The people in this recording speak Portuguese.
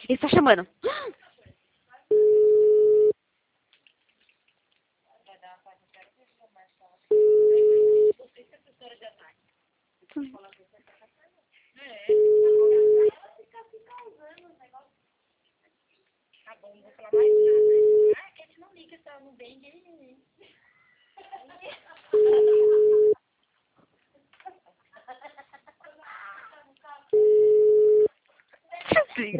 Ele tá chamando. Tá bom, não vou falar mais nada. Ah, que a gente não liga, só não vem.